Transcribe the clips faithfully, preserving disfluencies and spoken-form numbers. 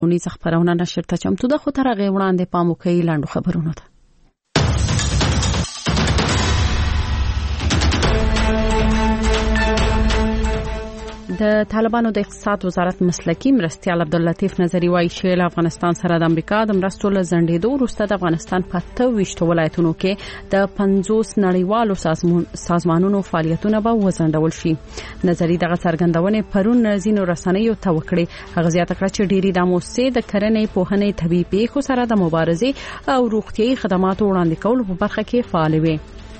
اونیز خبرونه نشر ته چمتو ده خو تر هغه وړاندې پام وکړئ لاندو خبرونه ته. د طالبانو د اقتصاد وزارت مسلکی مرستیال عبداللطیف نظری وایي چې له افغانستان سره د امریکا د مرستو له ځنډېدو وروسته د افغانستان په اته ویشت ولایتونو کې د پنځوس نړیوالو سازمانونو فعالیتونه به وځنډول شي. نظری دغه څرګندونې پرون ځینو رسنیو ته وکړې. هغه زیاته کړه چې ډېری د موسسې د کرنې پوهنې طبي پیښو سره د مبارزې او روغتيایي خدماتو وړاندې کولو په برخه کې فعال وي.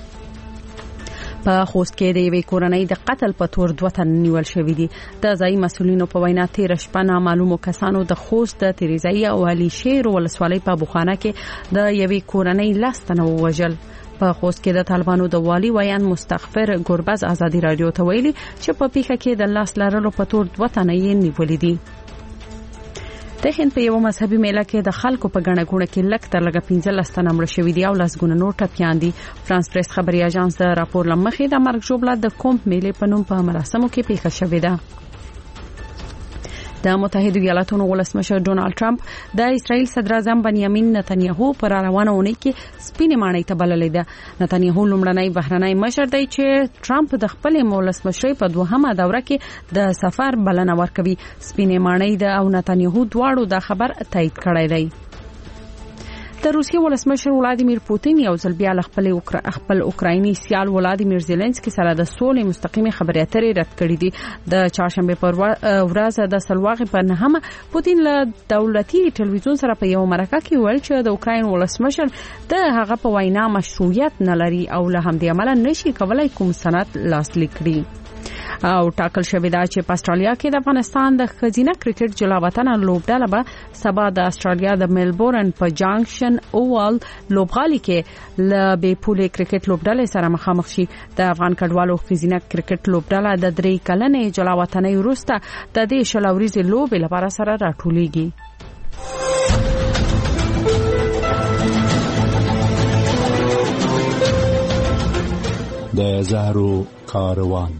په خوست کې د یوې کورنۍ د قتل په تور دوه تن نیول شوې دي. د ځایي مسولینو په وینا تیر شپه نامعلومو کسانو د خوست د تریزای او علي شیر ولسوالۍ په بوخانه کې د یوې کورنۍ لاس تنه ووژل. په خوست کې د طالبانو د والی ویان مستغفر ګوربز ازادي رادیو ته ویلي چې په پیښه کې د لاس لرلو په تور دوه تن یې نیولې دي. د هند په یو مذهبي میله کې د خلکو په ګڼه ګوڼه کې لک تر لګ پنځلس تنه مړه شوي دي او لسګونه نور ټپیان دي. فرانس پریس خبري اژانس د راپور لمخې د مرګ ژوبله د کوم میله په نوم په مراسمو کې پیښه شوې ده. د متحده ایالاتونو ولسمشر ډونالد ټرمپ د اسرائیل صدر اعظم بنیامین نتنیاهو پر روانه اونۍ کې سپینې ماڼۍ ته بللې ده. نتنیاهو لومړنی بهرنی مشر دی چې ټرمپ د خپل ولسمشرۍ په دوهمه دوره کې د سفر بلنه ورکوي. سپینې ماڼۍ د او نتنیاهو دواړو دا خبر تایید کړی دی. د روسیې ولسمشر ولادیمیر پوتین یو ځل بیا خپل خپل اوکرایني سیال ولادیمیر زيلنسکي سره د سولې مستقیمه خبرې اترې رد کړې دي. د چهارشنبه پر ورځ د سلواغې په نهمه پوتین له دولتي ټلویزیون سره په یو مرکه کې ویل چې د اوکراین ولسمشر د هغه په وینا مشروعیت نه لري او له همدې عمله نشي کولای کوم سند لاسلیک کړي. او ټاکل شوی دا چې په استرالیا کې د افغانستان د خزینه کرکټ جلا وطن لوبډله به سبا د استرالیا د ملبورن په جانکشن اووال لوبغالي کې ل بي پولې کرکټ لوبډله سره مخامخ شي. د افغان کډوالو خزینه کرکټ لوبډله د درې کلنې جلا وطنۍ وروسته د دې شلوريزي لوبې لپاره سره راټولېږي. د زهرو کاروان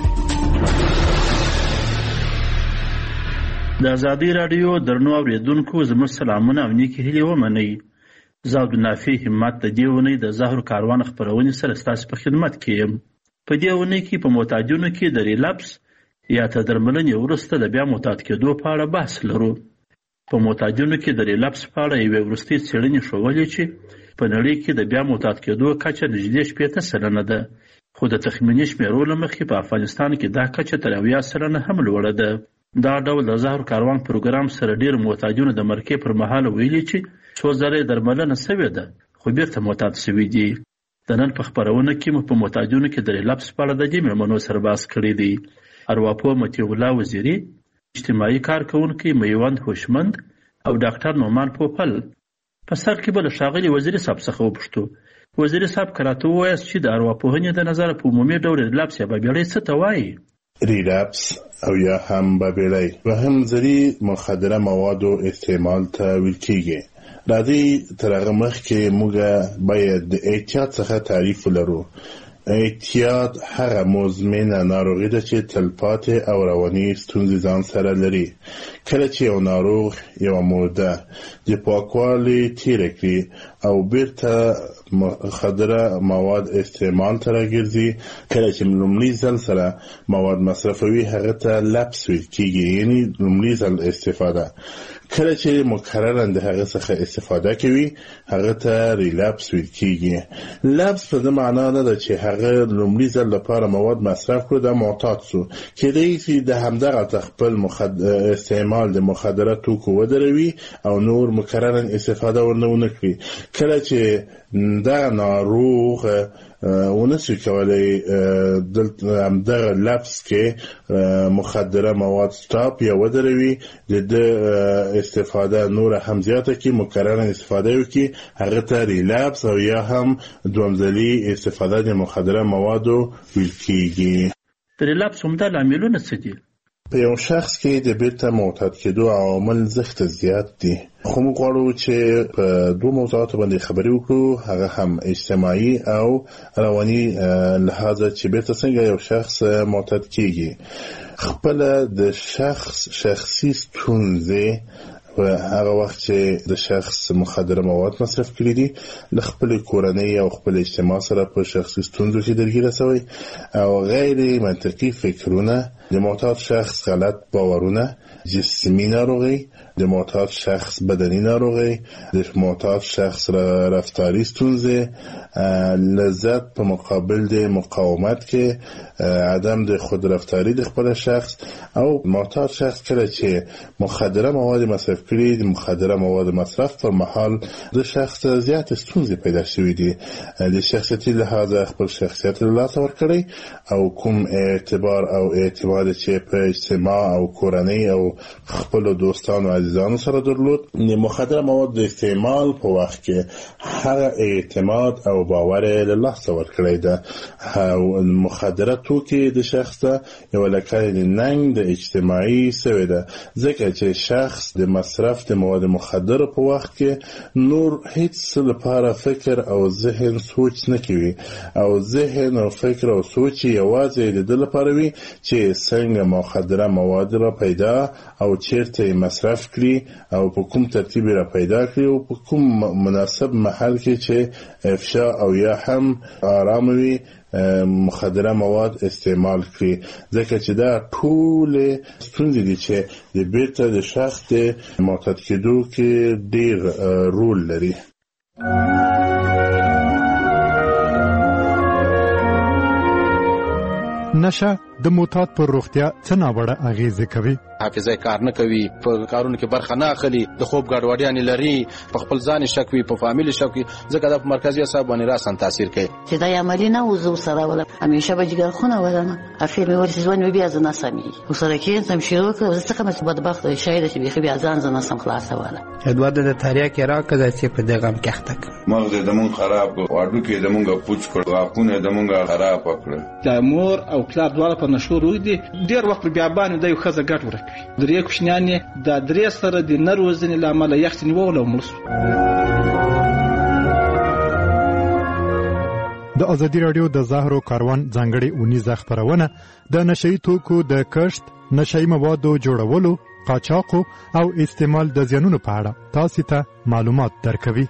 د ازادي رادیو درنو اوریدونکو زموږ سلامونه او نیکی هیلې ومنئ. زه عبدالنافع همت د دې اونۍ د زهرو کاروان خپرونې سره ستاسو په خدمت کې یم. په دې اونۍ کې په معتادینو کې د ریلپس یا تر درملنې وروسته د بیا معتاد کېدو په اړه بحث لرو. په معتادینو کې د ریلپس په اړه یوې وروستۍ څېړنې ښودلې چې په نړۍ کې د بیا معتاد کېدو کچه نږدې شپېته سلنه ده، خو د تخمیني شمېرو له مخې په افغانستان کې دا کچه تر اویا سلنه هم لوړه ده. دا ډول د زهرو کاروان پروګرام سره ډېر معتادینو د مرګ پر مهال ویلي چې څو ځله درملنه شوې ده خو بیرته معتاد شوي دي. د نن په خبرونه کې مو په معتادینو کې د ریلپس په اړه د دې مېرمنو سره بحث کړی دی. ارواپوه مطیع الله وزیري، اجتماعي کارکونکي میوند هوشمند او ډاکټر نومان پوپل. په سر کې به له ښاغلي وزیري صاحب څخه وپوښتو، وزیري صاحب که راته ووایاست چې د ارواپوهنې د نظره په عمومي ډول ریلپس یا بابېړۍ څه ته وایي؟ ریلپس او یا هم بابېړۍ و هم ځري مخدره موادو استعمال ته ویل کېږي. راځئ تر هغه مخکې موږ باید د احتیاط څخه تعریف ولرو. احتیاط هغه مزمنه ناروغي ده چې تلپاتې او رواني ستونزې ځان سره لري. کله چې یو ناروغ یو موده د پاکوالي تیره کړي او بیرته مخدره مواد استعمال ته راګرځي، کله چې لومړي ځل سره مواد مصرفوي هغه ته لپس ویل کېږي، یعنی لومړي ځل استفاده. کله چې مکررا د هغه څخه استفاده کوي هغه ته ریلپس ویل کېږي. لپس په دې معنا نه ده چې هغه لومړي ځل لپاره مواد مصرف کړو د معتاد سو، کېدای شي د همدغه خپل مخد... استعمال د مخدره توکو ودروي او نور مکررا استفاده ورنه کړي. کله چې دا ناروغ ونشي کولای دلته همدغه لپس کې مخدره مواد سټاپ یا ودروي، د استفاده نور هم زیاته کې مکررا استفاده وکړي، هغه ته ریلپس او یا هم دوامدلي استفاده د مخدره موادو ویل کېږي. د ریلپس عمده لاملونه څه دي؟ په یو شخص کې د بیرته معتاد کېدو عوامل زښته زیات دي، خو موږ غواړو چې په دوه موضوعاتو باندې خبرې وکړو، هغه هم اجتماعي او رواني لحاظه چې بیرته څنګه یو شخص معتاد کېږي. خپل د شخص شخصي ستونزې و هغه وخت چې د شخص مخدره مواد مصرف کړي دي له خپل کورنۍ او خپل اجتماع سره په شخصي ستونزو کې درګیره شوی او غیر منطقي فکرونه، د معتاد شخص غلط باورونه، جسمی ناروغی، د معتاد شخص بدنی ناروغی، د معتاد شخص رفتاری ستونزه، لذت په مقابل د مقاومت کې، عدم د خود رفتاری د خپل شخص او معتاد شخص کله چې مخدره مواد مصرف کړي د مخدره مواد مصرف پر مهال د شخص زیات ستونزې پیدا شوې دي، د شخصیتي لحاظ خپل شخصیت له لاسه ورکړي او کوم اعتبار او اعتماد چې په اجتماع او کورنۍ او خپل دوستانو عزیزانو سره درلود، د مخدره مواد د استعمال په وخت کې هغه اعتماد او باور له لاسه ورکړی ده او مخدره توکي د شخص یو لکه د ننګ د اجتماعي سوی ده، ځکه چې شخص د مصرف د مواد مخدره په وخت کې نور هیڅ لپاره فکر او ذهن سوچ نه کوي او ذهن او فکر او سوچ یوازې د دې لپاره وي چې څنګه مخدره مواد را پیدا او چیرته مصرف کړي او په کوم ترتیب را پیدا کړي او په کوم مناسب محل کې چې افشا او یا هم آرام وي مخدره مواد استعمال کړي، ځکه چې دا ټول ستونزې دي چې د بیرته د شخص د معتاد کېدو کې ډېر رول لري. نشه د معتاد پر روغتیا څه ناوړه اغیزې کوي؟ حافظه کار نه کوي، په کارونو کې برخه نه اخلي، د خوب ګډوډیانې لري، په خپل ځان شک وي، په فامیل شک وي، ځکه دا په مرکزي اعصاب باندې راسن تاثیر کوي. چې دا عملی نه وزو سره ولا همیشه به جګر خونه ولنه افیر مې ورسې ځوان بیا ځنه سمي وسره کې سم شروع کړ زه څنګه مې بدبخت شاید چې بیا بیا ځان ځنه سم خلاص ولا ادوار د تاریا کې راکړه چې په دغه هم کېختک مغز د مون خراب واډو کې د مونږه پوچ کړ واقونه د مونږه خراب کړ. د مور او پلار دواړه په نشو روي دي، ډیر وخت بیا باندې د یو خزه ګټ ورکوي، درې کوشنیانې د درې سره د نروزنې لامل یخت نیول او ملس. د ازادي رادیو د زهرو کاروان ځانګړي اونیزه خبرونه د نشئی توکو د کښت، نشئی موادو جوړولو، قاچاق او استعمال د زیانونو په اړه تاسو ته معلومات درکوي.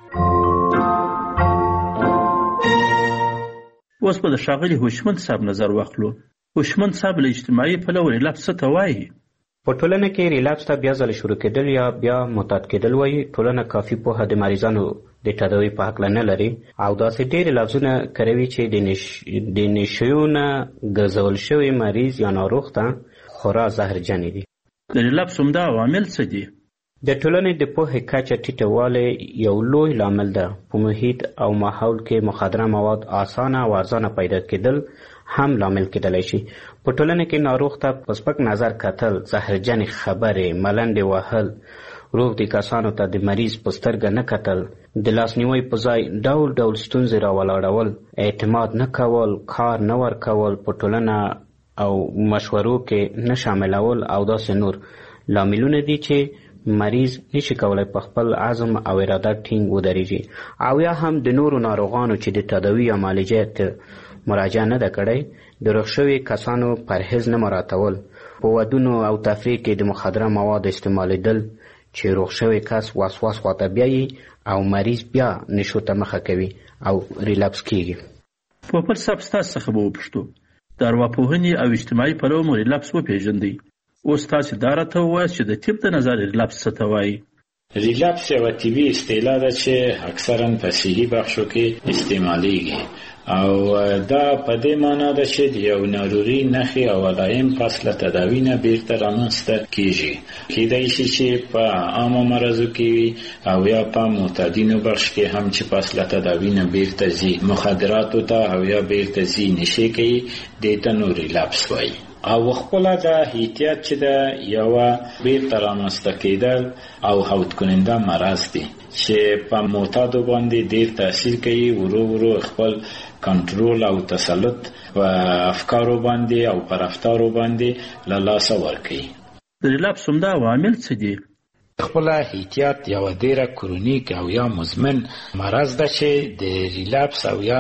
اوس په د ښاغلي هوشمند صاحب نظر واخلو. هوشمند صاحب له اجتماعي پلوه ریلاپس څه ته وایي؟ په ټولنه کې ریلاپس ته بیا ځل شروع کېدل یا بیا معتاد کېدل وایي. ټولنه کافي پوهه د مریضانو د تداوي په هکله نه لري او داسې ډېرې لفظونه کاروي چې د نش... د نشیو نه ګرځول شوی مریض یا ناروغ ته خورا زهرجنې دي. د ریلاپس عمده عوامل څه دي؟ د ټولنې د پوهې کچه ټیټوالی یو لوی لامل ده. په محیط او ماحول کې مخدره مواد اسانه او ارزانه پیدا کېدل هم لامل کېدلی شي. په ټولنه کې ناروغ ته په سپک نظر کتل، زهرجنې خبرې، ملنډې وهل، روغ دي کسانو ته د مریض په سترګه نه کتل، د لاسنیوي په ځای ډول ډول ستونزې راولاړول، اعتماد نه کول، کار نه ورکول، په ټولنه او مشورو کې نه شاملول او داسې نور لاملونه دي چې مریض نشي کولای په خپل عزم او اراده ټینګ ودرېږي. او یا هم د نورو ناروغانو چې د تداوي یا معالجې مراجعه نه ده کړی، د روغ شوي کسانو پرهیز نه مراعاتول، په ودونو او تفریح کې د مخدره مواد استعمالیدل چې روغ شوی کس وسواس خواته بیایي او مریض بیا نشو ته مخه کوي او ریلاپس کیږي. پوپل صاحب ستاسو څخه به وپوښتو، د ارواپوهنې او اجتماعي پلوه مو ریلاپس وپېژندئ. اوس تاسو دا راته ووایاست چې د طب د نظر ریلاپس څه ته وایي؟ ریلاپس یوه طبي اصطلاح ده چې اکثرا په صحي بخشو کې استعمالیږي او دا په دې معنا ده چې د یو ناروغي نښې او علائم پس له تداوي نه بیرته رامنځته کیږي. کیدای شي چې په عامو مرضو کې وي او یا په معتادینو بخش کې هم چې پس له تداوي نه بیرته ځي مخدراتو ته او یا بیرته ځي نشې کوي، دې ته نو ریلاپس وایي. او خپل د احتیاط چې د یو بیرته رامنځته کېدل او هوت کننده مرض دی چې په معتادو باندې ډېر تاثیر کوي، ورو ورو خپل کنټرول او تسلط و افکارو باندې او پر رفتارو باندې له لاسه ورکوي. د ریلاپس عمده عوامل څه دي؟ خپل احتیاط یو ډیره کرونیک او یا مزمن مرض ده چې د ریلاپس او یا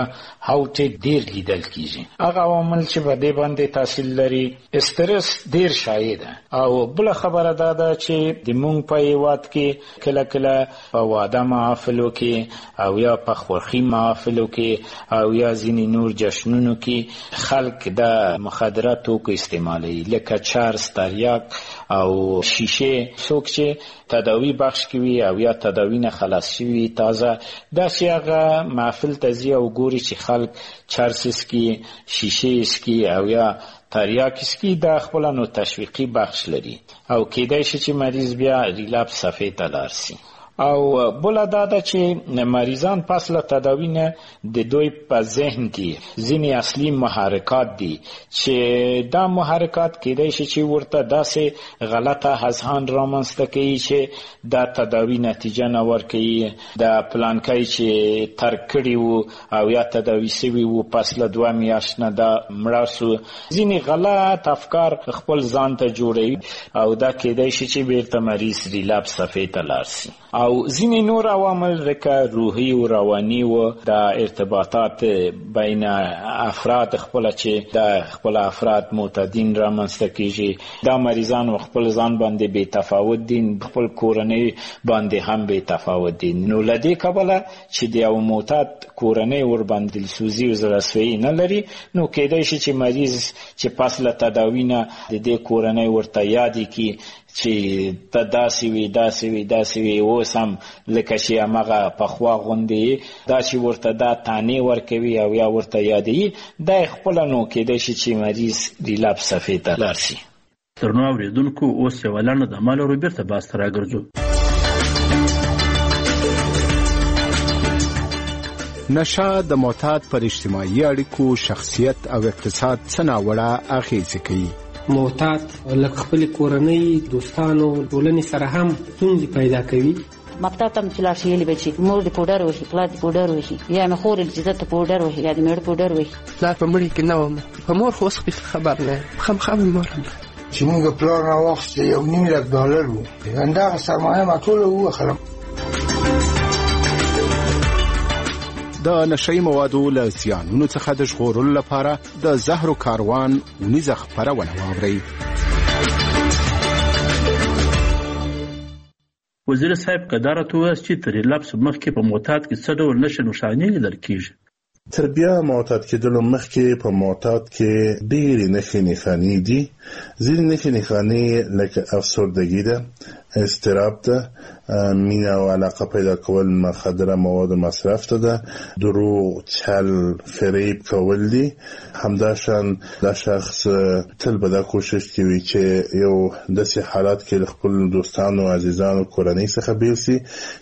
هاوټ ډیر لیدل کیږي. هغه عوامل چې په دې باندې تاثیر لري، استرس ډیر شایع ده. او بل خبره دا ده چې د مونږ په هیواد کې کله کله په واده محافلو کې او یا په خوښي محافلو کې او یا ځینې نور جشنونو کې خلک د مخدره توکو استعمالوي، لکه چرس، تریاک او شیشه. څوک چې تداوی بخش کوي او یا تداوی نه خلاص شوي تازه، دا چې هغه محفل ته ځي او ګوري چې خلک چرس اسکي، شیشه اسکي او یا تریاک اسکي، دا خپله نو تشویقي بخش لري او کیدای شي چې مریض بیا ریلاپس صفحې ته لاړ شي. او بله دا ده چې مریضان پس له تداوی نه د دوی په ذهن کې ځینې اصلي محرکات دي چې دا محرکات کیدای شي چې ورته داسې غلطه اذهان رامنځته کوي چې دا تداوی نتیجه نه ورکوي، د پلانکۍ چې ترک کړي وو او یا تداوی سوي وو پس له دوه میاشت نه دا مړه سو. ځینې غلط افکار خپل ځان ته جوړوي او دا کیدای شي چې بیرته مریض ریلاپس صفحې ته لاړ شي. او ځینې نور عوامل لکه روحي او رواني و د ارتباطات بین افراد خپل چې د خپل افراد معتادین رامنځته کیږي، دا مریضان خپل ځان باندې بې تفاوت دي، خپل کورنۍ باندې هم بې تفاوت دي. نو له دې کبله چې د یو معتاد کورنۍ ور باندې دلسوزي او زړهسوي نه لري، نو کیدای شي چې مریض چې پس له تداوی نه د دې کورنۍ ورته یادې کړي چې ته داسې وي داسې وي داسې وي، اوس هم لکه چې همغه پخوا غوندې دا چې ورته دا تانې ورکوي او یا ورته یادوي، دا یې خپله نو کیدای شي چې مریض ریلاپس صفحې ته لاړ شي. درنو اورېدونکو، اوس یوه لنډه دمه لرو، بیرته بحث ته راګرځو. نشه د معتاد پر اجتماعي اړیکو، شخصیت او اقتصاد څه ناوړه اغېزې کوي. معتاد لکه خپل کورنۍ، دوستانو، ټولنې سره هم ستونزې پیدا کوي. مکتب ته چې لاړ شي بچي مور د پوډر وهي، پلار د پوډر وهي، یا مې خور چې زه ته پوډر وهي یا د مېړه پوډر وهي. پلار په مړي کې نه وم، په مور خو اوس خبر نه یم، خامخا مې مور چې موږ پلار راواخیسته یو نیم لک ډالر و، همدغه سرمایه ما ټوله ووخلم. د نشئی موادو له زیانونو څخه د ژغورلو لپاره د زهرو کاروان ونیزه خپرونه واورئ. وزیر صاحب قدرت وویل چې تر ریلاپس مخکې په معتاد کې څه ډول نښې نښانې لیدل کیږي. تر بیا معتاد کېدلو مخکې په معتاد کې ډېرې نښې نښانې دي. ځینې نښې نښانې لکه افسردګي ده، اضطراب ده، مینه او علاقه پیدا کول مخدره مواد مصرف ته ده، دروغ، چل، فریب کول دي. همداشان دا شخص تل به دا کوشش کوي چې یو داسې حالات کې خپل دوستانو، عزیزانو، کورنۍ څخه بیل سي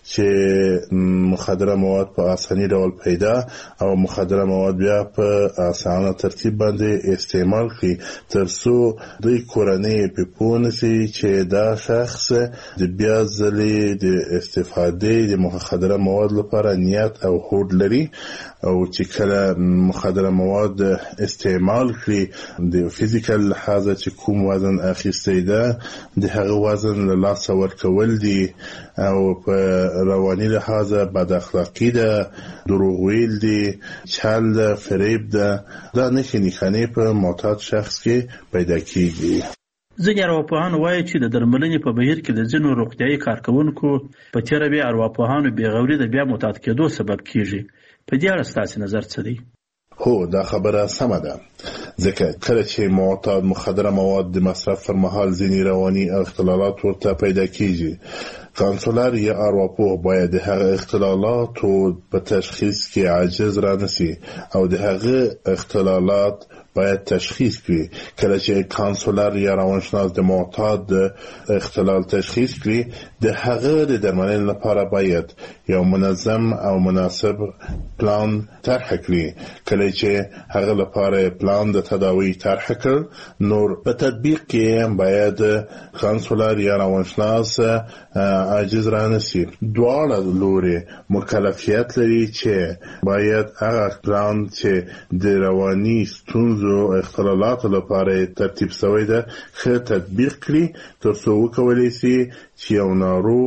چې مخدره مواد په اساني ډول پیدا او مخدره مواد بیا په اسانه ترتیب باندې استعمال کړي، ترڅو دوی کورنۍ په پوه نشي چې دا شخص د بیا ځلې د استفادې د مخدره مواد لپاره نیت او هوډ لري، او چې کله مخدره مواد استعمال کړي د فیزیکل لحاظه چې کوم وزن اخیستی ده د هغه وزن له لاسه ورکول دي، او په رواني لحاظه بد اخلاقي ده، دروغ ویل دي، چل ده، فریب ده. دا نښې نښانې په معتاد شخص کې پیدا کیږي. ځینې ارواپوهان وایي چې د درملنې په بهیر کې د ځینو روغتیایي کارکوونکو په تېره بیا ارواپوهانو بېغوري د بیا معتاد کېدو سبب کیږي. په دې اړه ستاسې نظر څه دی؟ هو، دا خبره سمه ده، ځکه کله چې معتاد مخدره مواد د مصرف پر مهال ځینې رواني اختلالات ورته پیدا کیږي، کانسولر یا ارواپوه باید د هغه اختلالاتو په تشخیص کې عاجز را نشي او د هغه اختلالات باید تشخیص کړي. کله چې کانسولر یا روانشناس د معتاد اختلال تشخیص کړي، د هغه د درملنې لپاره باید یو منظم او مناسب پلان طرح کړي. کله چې هغه لپاره پلان د تداوی طرح کړ، نور په تطبیق کې باید کانسولر یا روانشناس عاجز را نشي. دواړه لوري مکلفیت لري چې باید هغه پلان چې د رواني ستونزو او اختلالاتو لپاره ترتیب شوی ده ښه تطبیق کړي، ترڅو وکولی شي چې یو ناروغ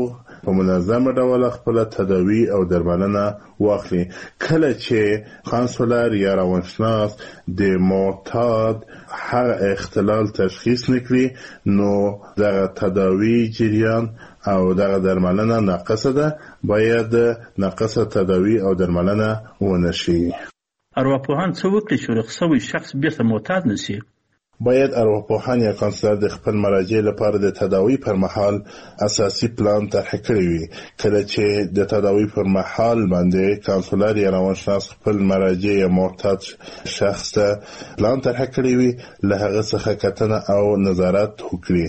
په منظمه ډول خپل تداوی او درملنه واخلي. کله چې کانسولر یا روانشناس د معتاد هغه اختلال تشخیص نکړي نو دغه تداوی جریان او دغه درملنه ناقصه ده، باید ناقصه تداوی او درملنه ونشي. ارواپوهان څه وکړي چې رخصوي شخص بیرته معتاد نشي؟ باید ارواپوهان یا کانسولر د خپل مراجع لپاره د تداوی پر مهال اساسي پلان طرح کړی وي. کله چې د تداوی پر مهال باندې کانسولر یا روانشناس خپل مراجع یا معتاد شخص ته پلان طرح کړی وي، له هغه څخه کتنه او نظارت وکړي.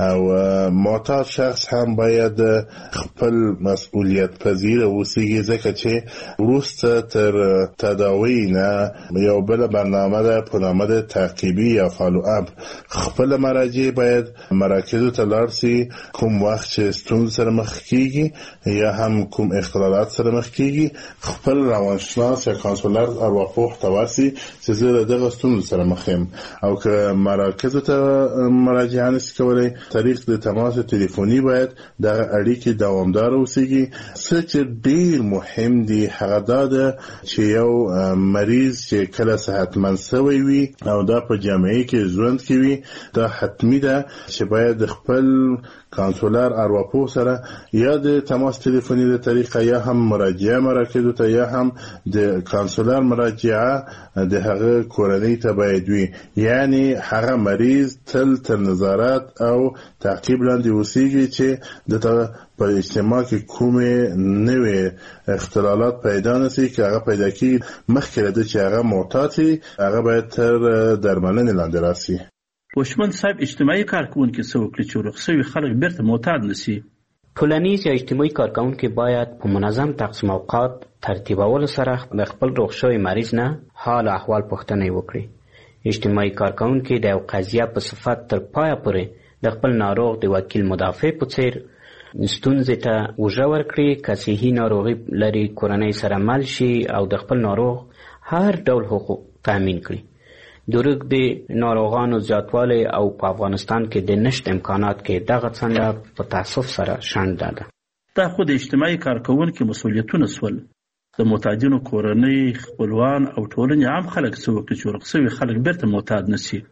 او معتاد شخص هم باید خپل مسؤلیت پذیر اوسیږي، ځکه چې وروسته تر تداوی نه یو بل برنامه ده په نامه د تعقیبي یا فالو اب. خپل مراجع باید مراکزو ته لاړ سي کوم وخت چې ستونزې سره مخ کیږي یا هم کوم اختلالات سره مخ کیږي. خپل روانشناس یا کانسولر ارواپوه ته ورسي چې زه له دغه ستونزو سره مخ یم، او که مراکزو ته مراجعه نشي کولی، طریق د تماس تلیفوني باید دغه اړیکې دوامدار اوسیږي. څه چې ډیر مهم دی هغه دا ده چې یو مریض چې کله صحتمند شوی وي او دا په جامعه کې ژوند کوي، دا حتمی ده چې باید خپل کانسولر ارواپوه سره یا د تماس تلیفوني له طریقه یا هم مراجعه مراکزو ته یا هم د کانسولر مراجعه د هغه کورنۍ ته باید وي. یعنی هغه مریض تل تر نظارت او تعقیب لاندې اوسیږي چې د په اجتماع کې کومې نوې اختلالات پیدا نشي. که هغه پیدا کیږي مخکې له چې هغه معتاد شي، هغه باید تر درملنې لاندې راسي. وشمن صاحب اجتماعي کارکونکي څه وکړي چې رخصوي خلک بیرته معتاد نشي؟ ټولنیز یا اجتماعي کارکونکي باید په منظم تقسیم اوقات ترتیبولو سره د خپل رخصوي مریض نه حال احوال پوښتنه وکړي. اجتماعي کارکونکي د یو قضیه په صفت تر پایه پورې د خپل ناروغ د وکیل مدافع په څیر ستونزې ته اوږه ورکړي. که صحي ناروغي لري کورنۍ سره مل شي او د خپل ناروغ هر ډول حقوق تامین کړي. د روږد ناروغانو زیاتوالی او په افغانستان کې د نشت امکانات کې دغه څنګه په تاسف سره شانده ده. دا خو د اجتماعي کارکونکو مسؤلیتونه سول. د معتادینو کورنۍ، خپلوان او ټولنې عام خلک څه وکړي چې رخصوي خلک بیرته معتاد نشي؟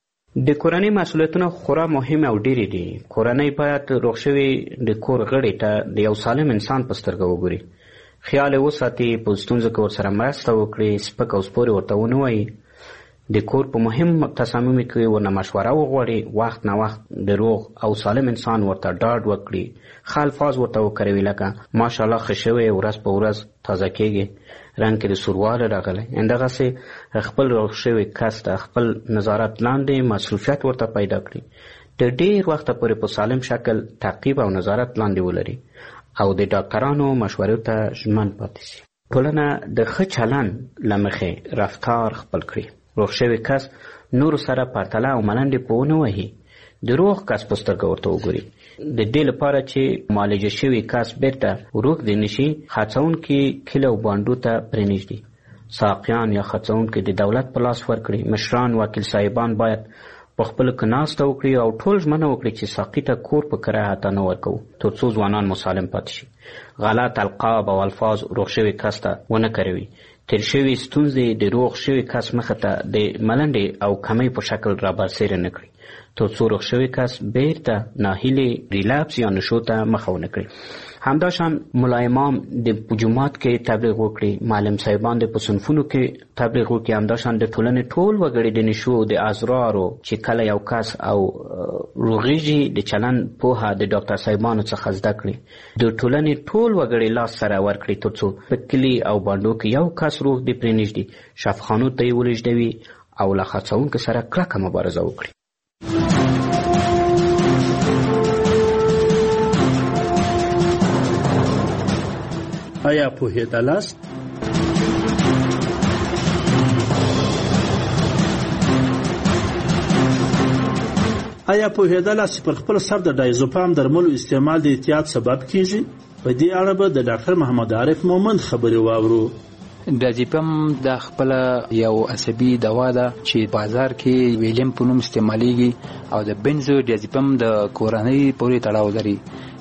د کورنۍ مسؤلیتونه خورا مهم او ډېرې دي. کورنۍ باید رخصوي د کور غړي ته د یو سالم انسان په سترګه وګوري، خیال یې وساتي، په ستونزو کې ورسره مرسته وکړي، سپک او سپورې ورته ونه وایي. د کور په مهم تصامیمو کې ورنه مشوره وغواړي، وخت نه وخت د روغ او سالم انسان ورته ډاډ وکړي، ښه الفاظ ورته وکاروي لکه ماشاءالله ښه شوی، ورځ په ورځ تازه کېږي، رنګ کې د سوروالی راغلی. همدغسې خپل روغ شوي کس ته خپل نظارت لاندې مصروفیت ورته پیدا کړي، د ډېر وخته پورې په سالم شکل تعقیب او نظارت لاندې ولري او د ډاکټرانو مشورو ته ژمن پاتې شي. ټولنه د ښه چلند له مخې رفتار خپل کړي. روغ شوی کس نور سره پرتله او ملنډې په ونه وهي، د روغ کس په سترګه ورته وګوري. د دې لپاره چې معالجه شوی کس بیرته روغ نشي، خرڅونکي کلي او بانډو ته پرېنږدي، ساقیان یا خرڅونکي د دولت په لاس ورکړي. مشران وکیل صاحبان باید په خپلو کې ناسته وکړي او ټول ژمنه وکړي چې ساقي ته کور په کرایه حتی نه ورکوو، تر څو ځوانان مسالم پاتې شي. غلط القاب او الفاظ روغ شوي کس ته ونه کاروي. تیر شوي ستونزې د روغ شوي کس مخه ته د ملنډې او کمۍ په شکل رابرسېره نه کړي، تر څو روغ شوي کس بیرته ناهیلې ریلاپس یا نشو ته مخه ونه کړي. همداشان ملا امام د جومات کې تبلیغ وکړي، معلم صاحبان د په صنفونو کې تبلیغ وکړي. همداشان د ټولنې ټول وګړي د نشو د ازرارو چې کله یو کس او روغېږي د چلند پوهه د ډاکټر صاحبانو څخه زده کړي. د ټولنې ټول وګړي لاس سره ورکړي تر څو په کلي او بانډو کې یو کس روغ دې پرېنږدي، شفاخانو ته یې ولېږدوي او له خرڅونکو سره کلکه مبارزه وکړي. آیا پوهېدلاست؟ آیا پوهېدلاست چې پر خپل سر د ډایزوپام درملو استعمال د احتیاط سبب کیږي؟ په دې اړه به د ډاکټر محمد عارف مومند خبرې واورو. ډایزوپام د خپل یو عصبي دوا ده چې بازار کې ویلیم په نوم استعمالیږي او د بنزو ډایزوپام د کورنۍ پورې تړاو لري.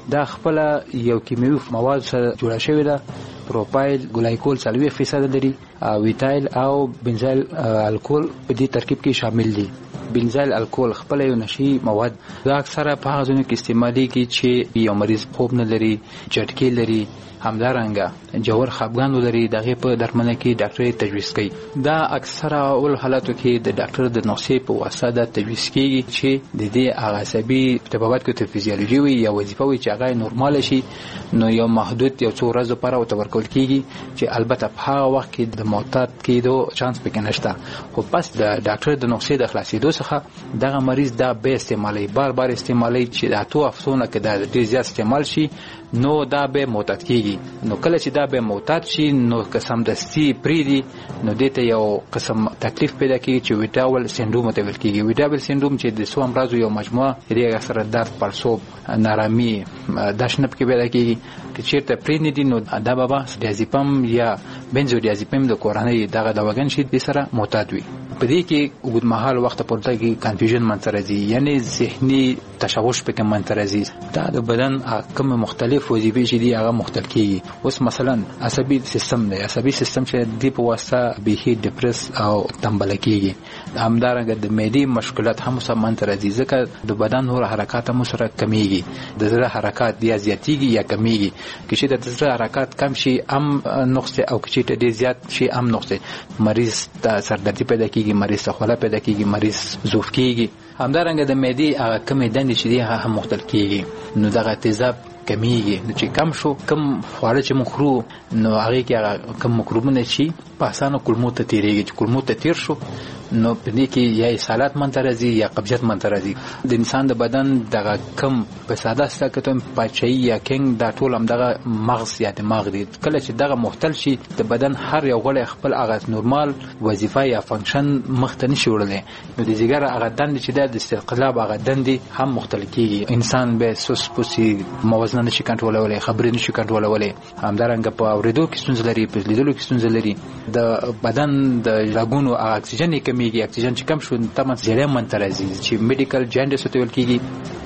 دا خپل یو کیمیاوي مواد سره جوړه شوی ده. پروپایل ګلایکول څلوي فیصد لري او ویتایل او بنزایل الکول په دې ترکیب کې شامل دي. بنزایل الکول خپل یو نشي مواد دا اکثره په هغه ځینو کې استعمالي کی چې یو مریض خوب نه لري، جټکی لري، همدارنګه جوړ خپګان لري، دغه په درملنه کې ډاکټر تجویز کوي. دا اکثره اول حالاتو کې د ډاکټر د نوسې په واسطه د تجویز کیږي چې د دې عصبي طبابت کې د فزیولوژي وي یا وظیفه وي چې هغه نورمال شي، نو یو محدود یو څو ورځې لپاره او تورکول کیږي چې البته په هغه وخت کې د معتاد کېدو چانس پکې نشته. خو پس د ډاکټر د نوسې د خلاصېدو څخه دغه مریض دا به استعمالي بار بار استعمالي چې د اتو افسونه کې د ډیر زیات استعمال شي نو دا به معتاد کیږي. نو کله چې دا به معتاد شي نو قسم دستی پریدي نو دته یو قسم تکلیف پیدا کیږي چې ویټاول سندروم ته ویل کیږي. ویټاول سندروم چې د سو امراضو یو مجموعه دی سره درد، پړسوب، نارامي، داشنب کې پیدا کیږي. چې چیرته پریدي دي نو دا بابا ډیازیپام یا بنزودیازیپام د کورنۍ دغه دواګان شي د سره معتاد وي. په دې کې وګد مهال وخت پورته کې کنفیوژن منترزي یعنی ذهني تشوش پکې منترزي. دا د بدن کوم مختلف وظیفې چې دي هغه مختلف کیږي. اوس مثلا عصبي سیستم دی، عصبي سیستم چې د په واسطه به ډیپرس او تنبل کیږي. همدارنګه د معدې مشکلات هم سم منترزي ځکه د بدن نور حرکات هم سره کمیږي. د زړه حرکات یا زیاتیږي یا کمیږي. چې د زړه حرکات کم شي ام نقص او چې ډېر زیات شي ام نقص، مریض ته سردردي پیدا کیږي، مریض ته خوله پیدا کیږي، مریض ضعف کیږي. همدارنګه د معدې هغه کمې دندې چې دي هغه هم مختلف کیږي. نو دغه تیزاب کمیږي. نو چې کم شو کم خواړه چې موږ خورو نو هغه کې هغه کم مکروبونه شي په اسانه کولمو ته تیریږي. چې کولمو ته تیر شو نو په دې کې یا اسهالات منترزي یا قبضیت منترزي. د انسان د بدن دغه کم په ساده ستکتم پاچي یا کینګ دا ټول هم دغه مغز یا دماغ دی. کله چې دغه مختل شي د بدن هر یو غړی خپل هغه نورمال وظیفه یا فنکشن مخته نشي وړلی نو د ځګر هغه دند چې د استقلاب هغه دندې هم مختلف کیږي. انسان به سوس پوسي موازنه نشي کنټرولولای، خبرې نشي کنټرولولای. همدارنګه په اورېدو کې ستونزې لري، په لیدلو کې ستونزې لري. د بدن د رګونو اکسیجن کمیږي. اکسیجن چې کم شو تمن زیړه منترزي چې میډیکل جاندیس ته ویل کیږي.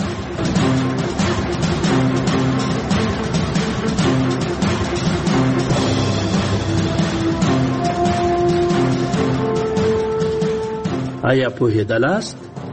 آیا پوهېدلاست؟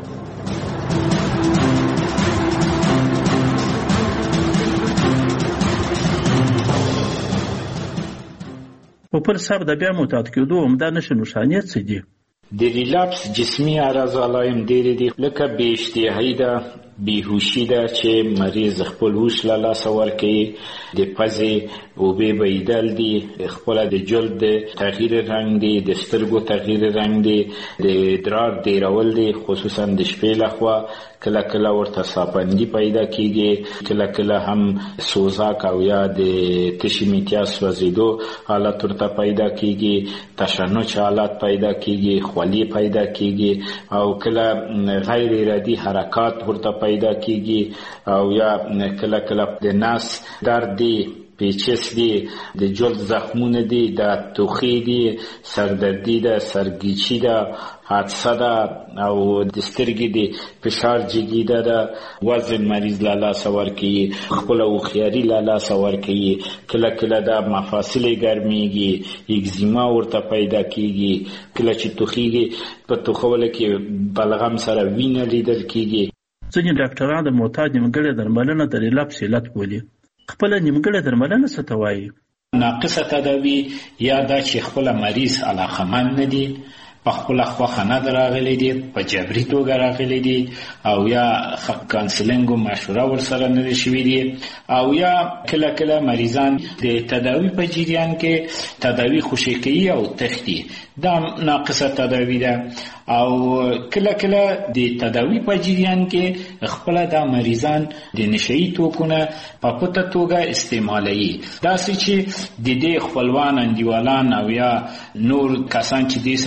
په پر سر د بیا معتاد کېدو عمده نښې نښانې څه دي؟ د ریلاپس جسمي اعراض علایم ډېرې دي لکه بې اشتهایي ده، بیهوشي ده چې مریض خپل هوش له لاسه ورکوي، د پزې اوبې بهیدل دي، خپله د جلد تغییر رنګ دی، د سترګو تغییر رنګ دی، د ادرار ډیرول دی خصوصا د شپې لخوا، کله کله ورته ساپندي پیدا کیږي، کله کله هم سوزاک او یا د تشې میتیا سوځېدو حالت ورته پیدا کیږي، تشنج حالت پیدا کیږي، خولي پیدا کیږي او کله غیر ارادي حرکات ورته پیدا کیږي او یا کله کله د نس درد دی، پیچس دی، د جلد زخمونه دی، د توخی دی، سردردی ده، سرگیچی ده، حادثه ده او د سترګې د فشار جګیده ده، وزن مریض له لاسه ورکوي، خپله هوښیاري له لاسه ورکوي، کله کله د مفاصل ګرمیږي، اگزیما ورته پیدا کیږي، کله چې توخیږي په توخولو کې بلغم سره وینه لیدل کیږي. ځینې ډاکټران د معتاد نیمګړې درملنه د ریلاپس علت بولي. خپله نیمګړې درملنه څه ته وایي؟ ناقصه تداوی یا دا چې خپله مریض علاقمند نه دي، په خپله خوښه نه ده راغلی دي، په جبري توګه راغلی دي او یا کانسلینګ و مشوره ورسره نه دي شوي دي او یا کله کله مریضان د تداوی په جریان کې تداوی خوشې کوي او تښتي. دا ناقصه تداوی ده او کله کله د تداوی په جریان کې خپله دا مریضان د نشهیي توکونه په پټه توګه استعمالوي. داسې چې د دې خپلوان انډیوالان او یا نور کسان چې دې سره ارتباط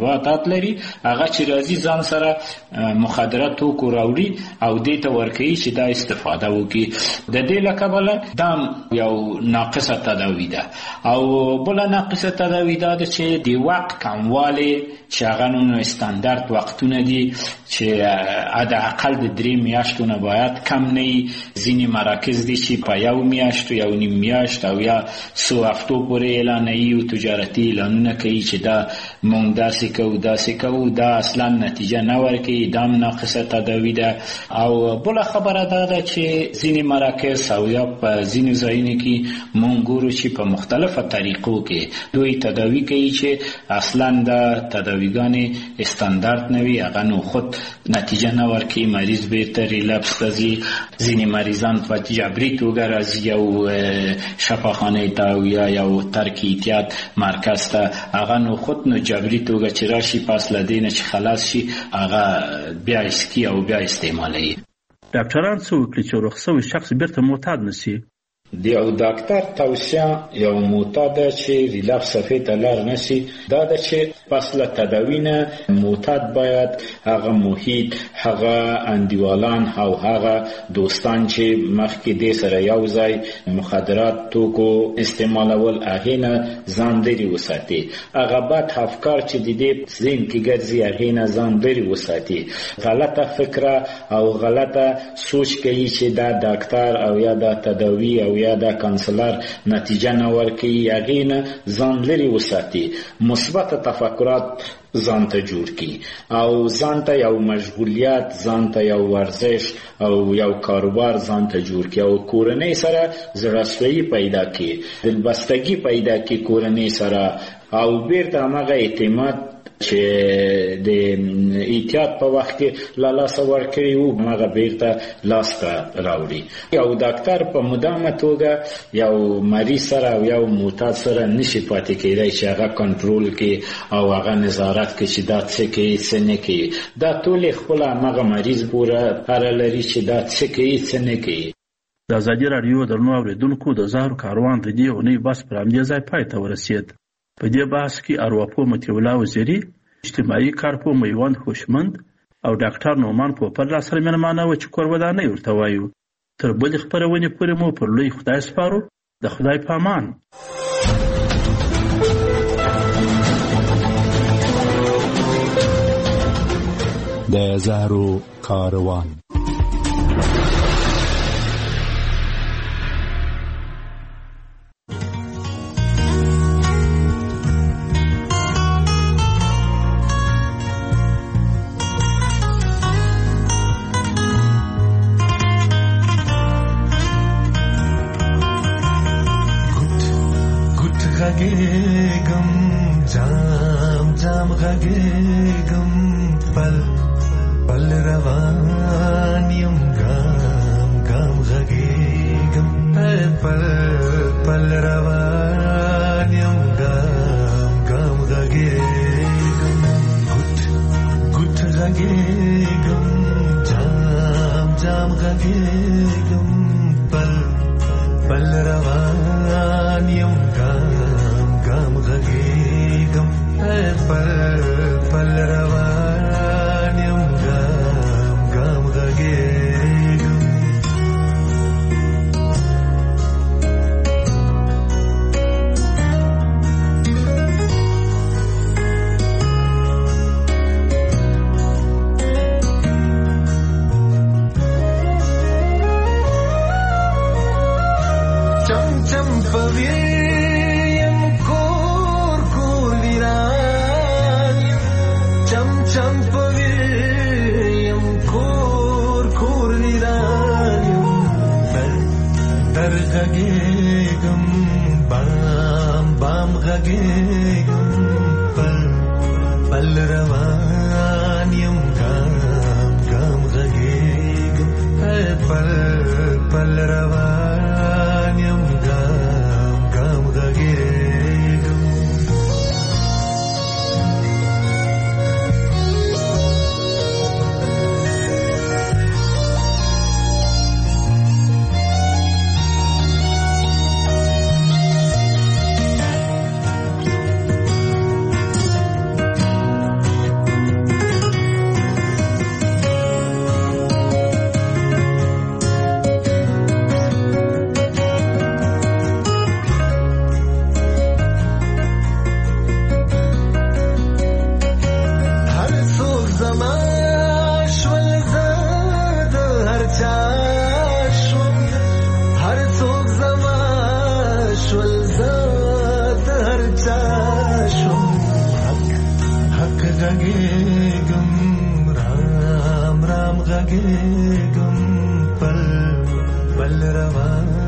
ارتباطات لري هغه چې راځي ځان سره مخدره توکو راوړي او دې ته ورکوي چې دا استفاده وکړي. د دې له کبله دا یو ناقصه تداوی ده. او بله ناقصه تداوی ده چې د وخت کموالی چې هغه نو استاندارد وختونه دي چې حداقل د درې میاشتو نه باید کم نه وي. ځینې مراکز دي چې په یو میاشت یا نیم میاشت او یا څو هفتو پورې اعلانوي او تجارتي اعلانونه کوي چې دا مونږ داسې کوو داسې کوو، دا اصلا نتیجه نه ورکوي. دا هم ناقصه تداوی ده. او بله خبره دا ده چې ځینې مراکز او یا په ځینې ځایونو کې مونږ ګورو چې په مختلفه طریقو کې دوی تداوی کوي چې اصلا دا تداویګانې استاندارد نه وي، هغه نو خود نتیجه نه ورکوي، مریض بیرته ریلپس ته ځي. ځینې مریضان په جبري توګه راځي یو شفاخانې ته او یا یو ترک احتیاط مرکز ته، هغه نو خود نو جبري توګه چې راشي پس له دې نه چې خلاص شي هغه بیا اسکي او بیا استعمالوي. ډاکټران څه وکړي چې روغ شوی شخص بیرته معتاد نشي؟ د یو ډاکټر توصیه یو معتاد چې ریلپس صفحې ته لاړ نشي دا ده چې پس له تداوی نه معتاد باید هغه محیط، هغه انډیوالان او هغه دوستان چې مخکې دې سره یو ځای مخدرات توکو استعمالول هغې نه ځان لرې وساتي. هغه بد افکار چې د دې ذهن کې ګرځي هغې نه ځان لرې وساتي. غلطه فکره او غلطه سوچ کوي چې دا ډاکټر او یا دا تداوی او یا دا کانسلر نتیجه نه ورکوي، هغې نه ځان لرې وساتي. مثبت تفکرات ځان ته جوړ کړي او ځان ته یو مشغولیت، ځان ته یو ورزش او یو کاروبار ځان ته جوړ کړي او کورنۍ سره زړهسویي پیدا کړي، دلبستګي پیدا کړي کورنۍ سره او بیرته همغه اعتماد چې د احتیاط په وخت کې لا لاسه ورکړي وو هغه بیرته لاس ته راوړي. یو ډاکټر په مدامه توګه یو مریض سره او یو معتاد سره نشي پاتې کېدای چې هغه کنټرول کړي او هغه نظارت کړي چې دا څه کوي څه نه کوي. دا ټول خپل هغه مریض پوره اړه لري چې دا څه کوي څه نه کوي. د ازادي راډیو درنو اوریدونکو د زهرو کاروان د دې اونۍ بحث پر همدې ځای پای ته ورسېد. په دې بحث کې ارواپوه مطیع الله وزیري، اجتماعي کارپوه میوند هوشمند او ډاکټر نومان پوپل سره مېلمانه وو چې کورودانۍ ورته وایو. تر بلې خپرونې پورې مو پر لوی خدای سپارو. د خدای په امان. د زهرو کاروان. غږېږم جام جام غږېږم پل پل روان یم ګام ګام غږېږم پل پل روان یم ګام ګام غږېږم ګوټ ګوټ غږېږم جام جام غږېږم پل پل روان یم غږېږم پل پل روان یم ګام ګام غږېږم. چم چم پوي غږېږم بام بام غږېږم پل پل روان یم ګام ګام غږېږم پل پل روان یم ګام ګام غږېږم. غږېږم پل پل روان